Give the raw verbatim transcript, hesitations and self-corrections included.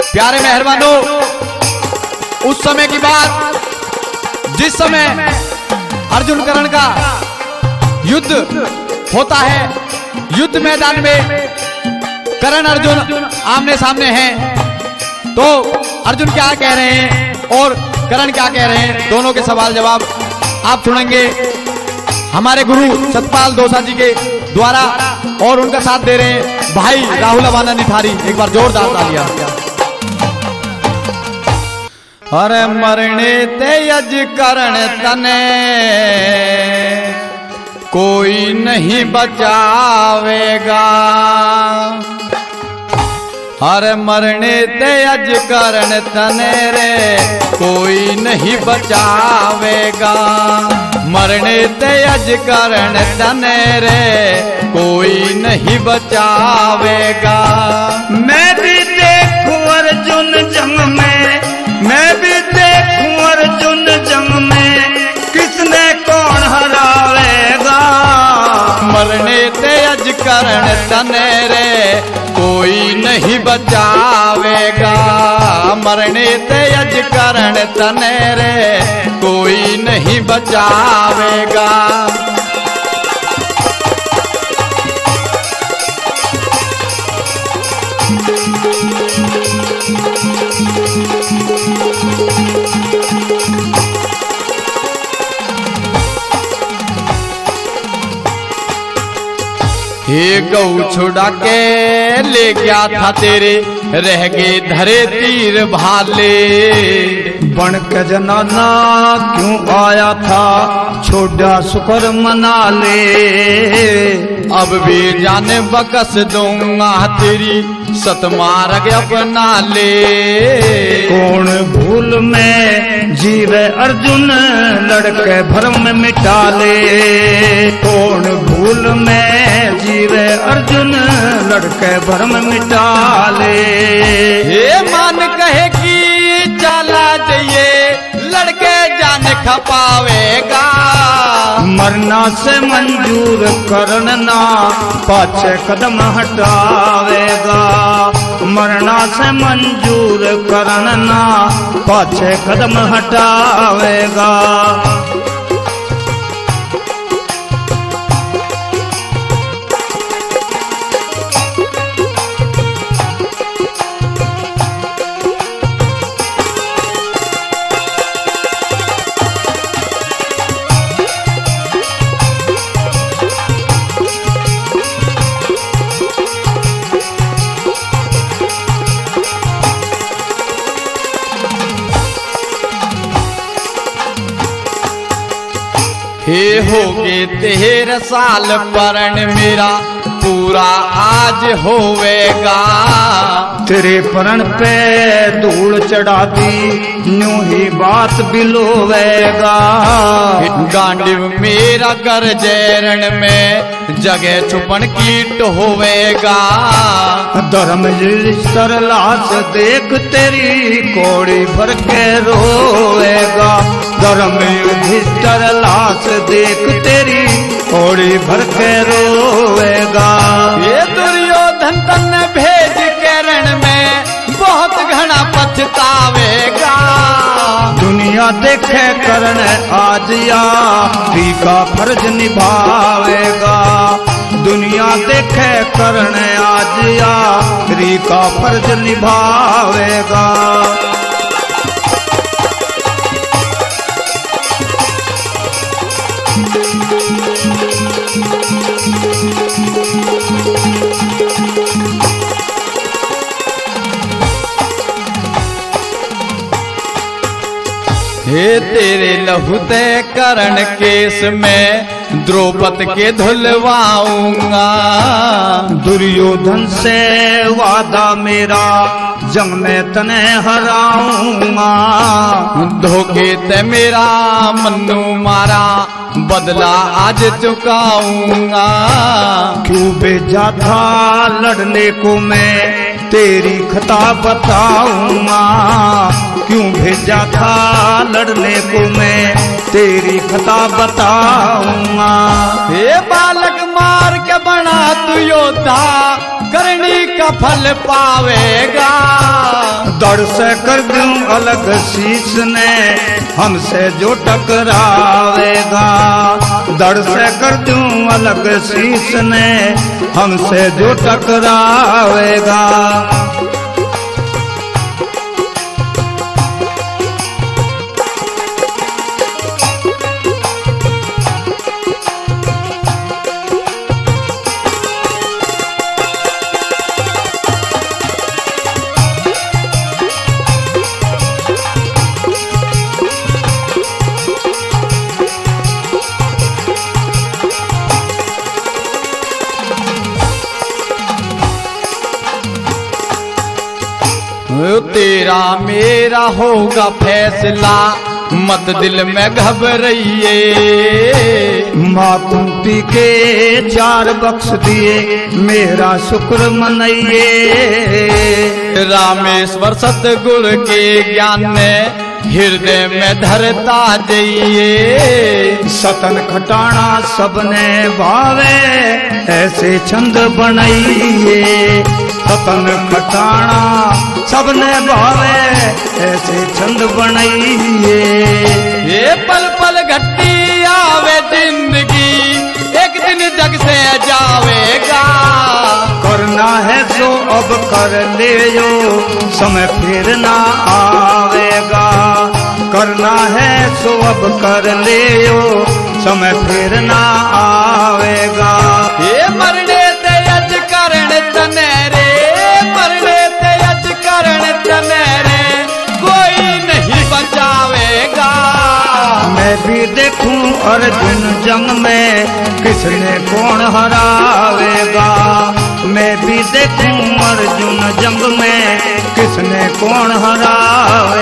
प्यारे मेहरबानों, उस समय की बात जिस समय अर्जुन कर्ण का युद्ध होता है, युद्ध मैदान में कर्ण अर्जुन आमने सामने हैं, तो अर्जुन क्या कह रहे हैं और कर्ण क्या कह रहे हैं, दोनों के सवाल जवाब आप सुनेंगे हमारे गुरु सतपाल दोसा जी के द्वारा। और उनका साथ दे रहे हैं भाई राहुल अवाना निठारी। एक बार जोरदार तालियां। अरे मरने ते यज कर्ण तने कोई नहीं बचावेगा, अरे मरने ते यज कर्ण तने रे कोई नहीं बचावेगा, मरने ते यज कर्ण तने रे कोई नहीं बचावेगा। मैं भी देखूं अर्जुन जंग में, मैं भी देखूं अर्जुन जंग में, किसने कौन हरावेगा, मरने ते यज कर्ण तने रे कोई नहीं बचावेगा, मरने ते यज कर्ण तने रे कोई नहीं बचावेगा। हे गौ छुड़ा के ले गया था तेरे, रह गए धरे तीर भाले, बन के जनाना क्यों आया था, छोड़ा शुक्र मना ले, अब भी जाने बकस दूंगा तेरी, सत मार्ग अपना ले। कौन भूल में जीवे अर्जुन, लड़के भरम मिटा ले, कौन भूल में जीवे अर्जुन, लड़के भरम मिटा ले। ये मान कहे कि चला जाइए, लड़के जान खपावेगा, मरना से मंजूर करना पाछे कदम हटावेगा, मरना से मंजूर करना पाछे कदम हटावेगा। हे होगे तेरह साल परण मेरा पूरा आज होवेगा, तेरे परण पे धूल चढ़ा दी न्यू ही बात बिलोवेगा, गांडिव मेरा कर जैरण में जगह छुपन कीट होवेगा, धर्म युधिष्ठिर लाश देख तेरी कोड़ी भर के रोवेगा, धर्म युधिष्ठिर लाश देख तेरी कोड़ी भर के रोवेगा। ये दुर्योधन तन भेज के रण में बहुत घना पछतावेगा, दुनिया देखे कर्ण आज या री का फर्ज निभावेगा, दुनिया देखे कर्ण आज या री का फर्ज निभावेगा। हे तेरे लहुते कर्ण केस में द्रौपद के धुलवाऊंगा, दुर्योधन से वादा मेरा जंग में तने हराऊंगा, धोखे ते मेरा मन्नू मारा बदला आज चुकाऊंगा, क्यों भेजा था लड़ने को मैं तेरी खता बताऊंगा, क्यों भेजा था लड़ने को मैं तेरी खता बताऊंगा। हे बालक मार के बना तू योद्धा, करनी का फल पावेगा, दड़ से कर दूं अलग शीश ने हमसे जो टकरावेगा, दड़ से कर दूं अलग शीश ने हमसे जो टकरावेगा। तेरा मेरा होगा फैसला, मत दिल में घबराइए। माँ कुंती के चार बख्श दिए मेरा शुक्र मनाइए। रामेश्वर सतगुरु के ज्ञान ने हृदय में धरता जाइए। सतन खटाना सबने भावे ऐसे छंद बनाइए। सतन खटाना सबने भावे ऐसे छंद बनाइए। ये पल पल घट्टी आवे जिंदगी, एक दिन जग से जावेगा। करना है जो अब कर ले जो समय फिर ना आवेगा। करना है जो अब कर ले जो समय फिर ना आवेगा। ये मरने ते यज करण तनेरे, मरने ते यज करण तनेरे, कोई नहीं बचावेगा। मैं भी देखूं अर्जुन जंग में किसने कौन हरावेगा। मैं भी देखूं अर्जुन जंग में किसने कौन हरावेगा।